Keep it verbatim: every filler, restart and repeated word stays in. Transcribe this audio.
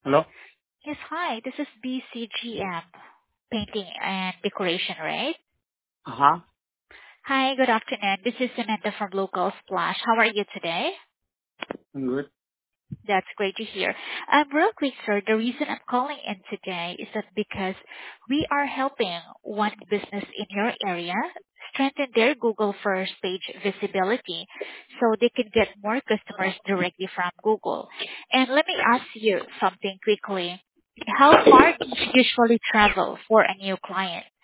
Hello? Yes, hi. This is B C G M Painting and Decoration, right? Uh-huh. Hi, good afternoon. This is Samantha from Local Splash. How are you today? I'm good. That's great to hear. Um, real quick, sir, the reason I'm calling in today is that because we are helping one business in your area strengthen their Google first page visibility so they can get more customers directly from Google. And let me ask you something quickly. How far do you usually travel for a new client?